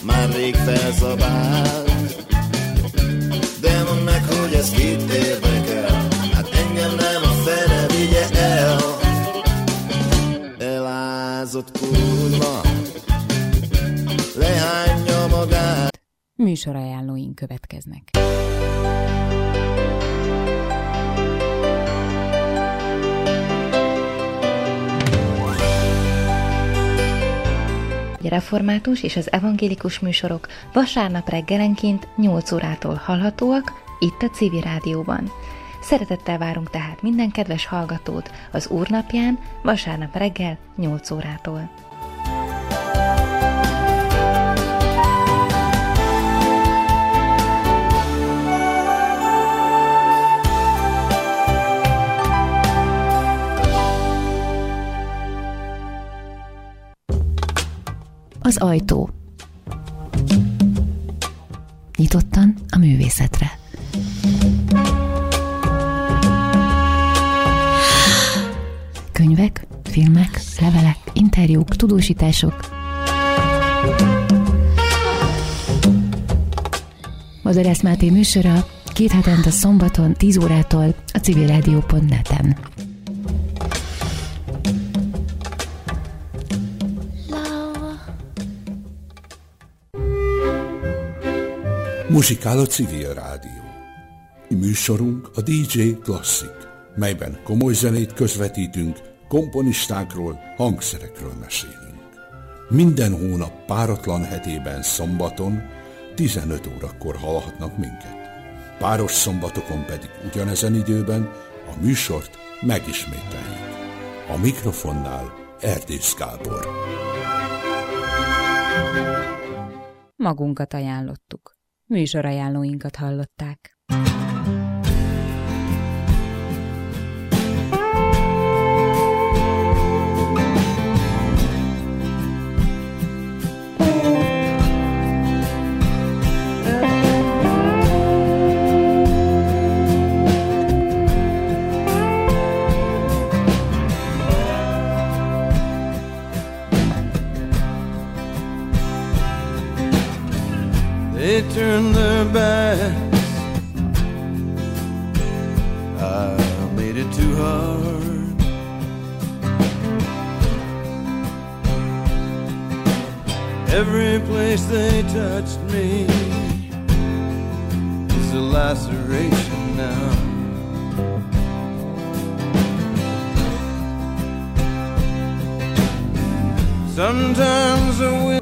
már rég felszabált. De mondd meg, hogy ez kit érdekel, hát engem nem a fene vigye el. Elázott kurva lehányja magát. Műsorajánlóink következnek. A református és az evangélikus műsorok vasárnap reggelenként 8 órától hallhatóak itt a Civil Rádióban. Szeretettel várunk tehát minden kedves hallgatót az Úrnapján vasárnap reggel 8 órától. Az ajtó. Nyitottan a művészetre. Könyvek, filmek, levelek, interjúk, tudósítások. Bozorász Máté műsora 2 hetente szombaton 10 órától a civilradio.net-en. Muzsikál a Civil Rádió. Műsorunk a DJ Classic, melyben komoly zenét közvetítünk, komponistákról, hangszerekről mesélünk. Minden hónap páratlan hetében szombaton 15 órakor hallhatnak minket. Páros szombatokon pedig ugyanezen időben a műsort megismételjük. A mikrofonnál Erdész Gábor. Magunkat ajánlottuk. Műsorajánlóinkat hallották. They turned their backs, I made it too hard. Every place they touched me is a laceration now. Sometimes the wind